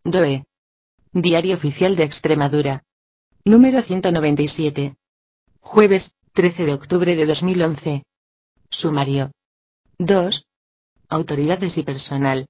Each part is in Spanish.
DOE. Diario Oficial de Extremadura. Número 197. Jueves, 13 de octubre de 2011. Sumario. 2. Autoridades y personal.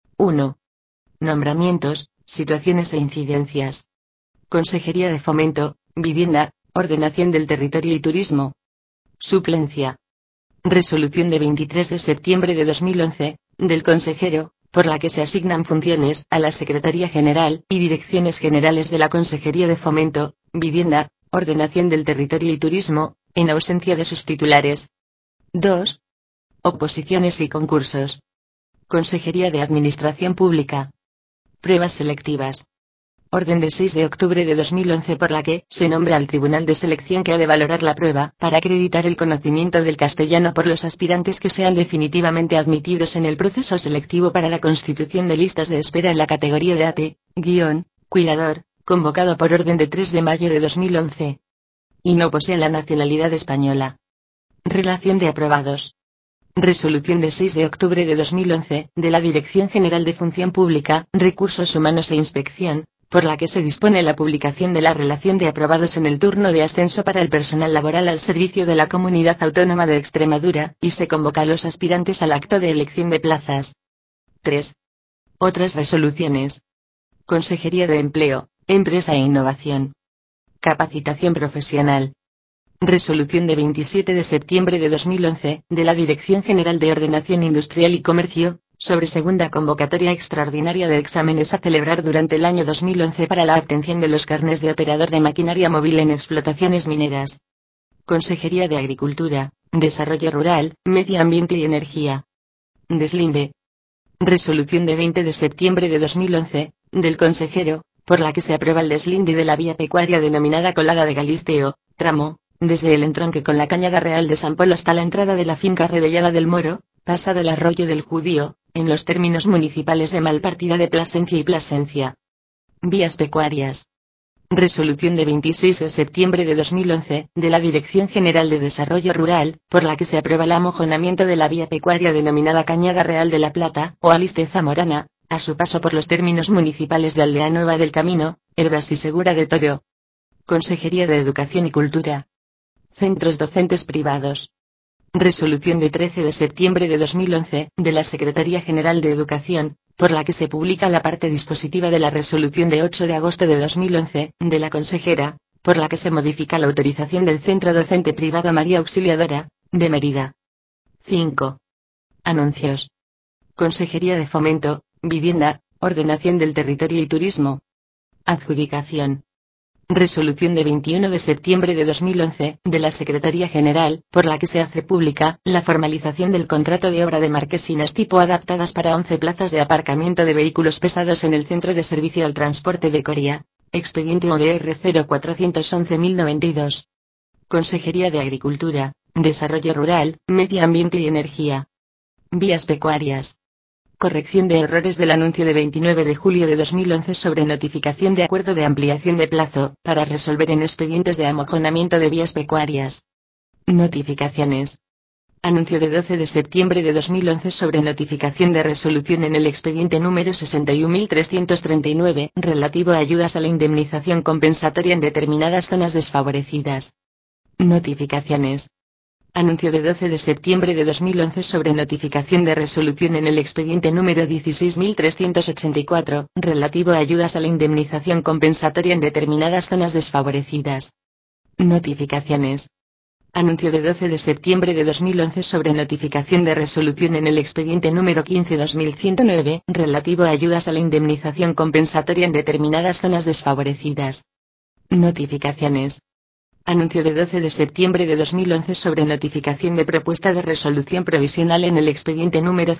1. Nombramientos, situaciones e incidencias. Consejería de Fomento, Vivienda, Ordenación del Territorio y Turismo. Suplencia. Resolución de 23 de septiembre de 2011, del consejero, por la que se asignan funciones a la Secretaría General y Direcciones Generales de la Consejería de Fomento, Vivienda, Ordenación del Territorio y Turismo, en ausencia de sus titulares. 2. Oposiciones y concursos. Consejería de Administración Pública. Pruebas selectivas. Orden de 6 de octubre de 2011 por la que se nombra al Tribunal de Selección que ha de valorar la prueba para acreditar el conocimiento del castellano por los aspirantes que sean definitivamente admitidos en el proceso selectivo para la constitución de listas de espera en la categoría de cuidador, convocado por orden de 3 de mayo de 2011. Y no poseen la nacionalidad española. Relación de aprobados. Resolución de 6 de octubre de 2011, de la Dirección General de Función Pública, Recursos Humanos e Inspección, por la que se dispone la publicación de la relación de aprobados en el turno de ascenso para el personal laboral al servicio de la Comunidad Autónoma de Extremadura, y se convoca a los aspirantes al acto de elección de plazas. 3. Otras resoluciones. Consejería de Empleo, Empresa e Innovación. Capacitación profesional. Resolución de 27 de septiembre de 2011, de la Dirección General de Ordenación Industrial y Comercio, sobre segunda convocatoria extraordinaria de exámenes a celebrar durante el año 2011 para la obtención de los carnés de operador de maquinaria móvil en explotaciones mineras. Consejería de Agricultura, Desarrollo Rural, Medio Ambiente y Energía. Deslinde. Resolución de 20 de septiembre de 2011, del consejero, por la que se aprueba el deslinde de la vía pecuaria denominada Colada de Galisteo, tramo, desde el entronque con la Cañada Real de San Polo hasta la entrada de la finca Rebellada del Moro, pasado el arroyo del Judío, en los términos municipales de Malpartida de Plasencia y Plasencia. Vías pecuarias. Resolución de 26 de septiembre de 2011, de la Dirección General de Desarrollo Rural, por la que se aprueba el amojonamiento de la vía pecuaria denominada Cañada Real de la Plata, o Aliste Zamorana, a su paso por los términos municipales de Aldea Nueva del Camino, Herbas y Segura de Toro. Consejería de Educación y Cultura. Centros docentes privados. Resolución de 13 de septiembre de 2011, de la Secretaría General de Educación, por la que se publica la parte dispositiva de la resolución de 8 de agosto de 2011, de la consejera, por la que se modifica la autorización del Centro Docente Privado María Auxiliadora, de Mérida. 5. Anuncios. Consejería de Fomento, Vivienda, Ordenación del Territorio y Turismo. Adjudicación. Resolución de 21 de septiembre de 2011, de la Secretaría General, por la que se hace pública la formalización del contrato de obra de marquesinas tipo adaptadas para 11 plazas de aparcamiento de vehículos pesados en el Centro de Servicio al Transporte de Coria, expediente ODR 0411-1092. Consejería de Agricultura, Desarrollo Rural, Medio Ambiente y Energía. Vías pecuarias. Corrección de errores del anuncio de 29 de julio de 2011 sobre notificación de acuerdo de ampliación de plazo para resolver en expedientes de amojonamiento de vías pecuarias. Notificaciones. Anuncio de 12 de septiembre de 2011 sobre notificación de resolución en el expediente número 61.339, relativo a ayudas a la indemnización compensatoria en determinadas zonas desfavorecidas. Notificaciones. Anuncio de 12 de septiembre de 2011 sobre notificación de resolución en el expediente número 16.384, relativo a ayudas a la indemnización compensatoria en determinadas zonas desfavorecidas. Notificaciones. Anuncio de 12 de septiembre de 2011 sobre notificación de resolución en el expediente número 15-2109, relativo a ayudas a la indemnización compensatoria en determinadas zonas desfavorecidas. Notificaciones. Anuncio de 12 de septiembre de 2011 sobre notificación de propuesta de resolución provisional en el expediente número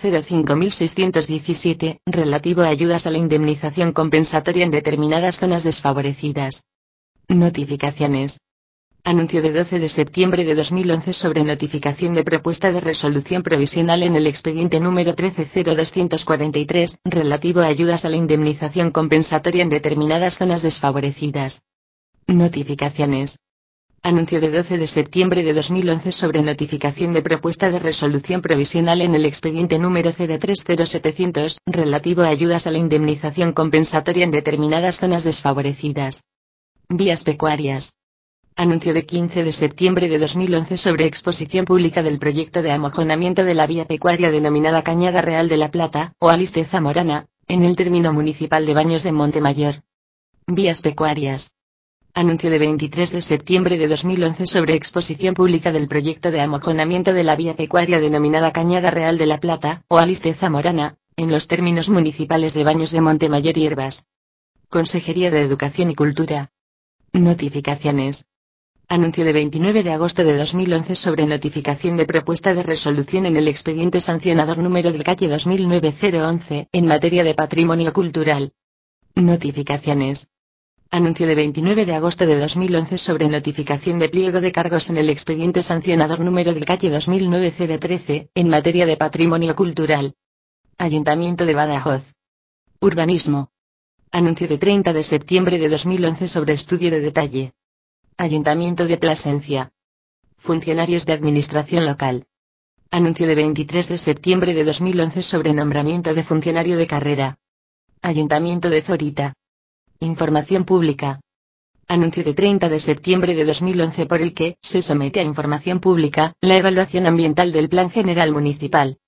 05617, relativo a ayudas a la indemnización compensatoria en determinadas zonas desfavorecidas. Notificaciones. Anuncio de 12 de septiembre de 2011 sobre notificación de propuesta de resolución provisional en el expediente número 130243, relativo a ayudas a la indemnización compensatoria en determinadas zonas desfavorecidas. Notificaciones. Anuncio de 12 de septiembre de 2011 sobre notificación de propuesta de resolución provisional en el expediente número 030700, relativo a ayudas a la indemnización compensatoria en determinadas zonas desfavorecidas. Vías pecuarias. Anuncio de 15 de septiembre de 2011 sobre exposición pública del proyecto de amojonamiento de la vía pecuaria denominada Cañada Real de la Plata, o Aliste Zamorana, en el término municipal de Baños de Montemayor. Vías pecuarias. Anuncio de 23 de septiembre de 2011 sobre exposición pública del proyecto de amojonamiento de la vía pecuaria denominada Cañada Real de la Plata, o Aliste Zamorana, en los términos municipales de Baños de Montemayor y Hervas. Consejería de Educación y Cultura. Notificaciones. Anuncio de 29 de agosto de 2011 sobre notificación de propuesta de resolución en el expediente sancionador número del calle 2009-011, en materia de patrimonio cultural. Notificaciones. Anuncio de 29 de agosto de 2011 sobre notificación de pliego de cargos en el expediente sancionador número del calle 2009-013, en materia de patrimonio cultural. Ayuntamiento de Badajoz. Urbanismo. Anuncio de 30 de septiembre de 2011 sobre estudio de detalle. Ayuntamiento de Plasencia. Funcionarios de Administración Local. Anuncio de 23 de septiembre de 2011 sobre nombramiento de funcionario de carrera. Ayuntamiento de Zorita. Información pública. Anuncio de 30 de septiembre de 2011 por el que se somete a información pública la evaluación ambiental del Plan General Municipal.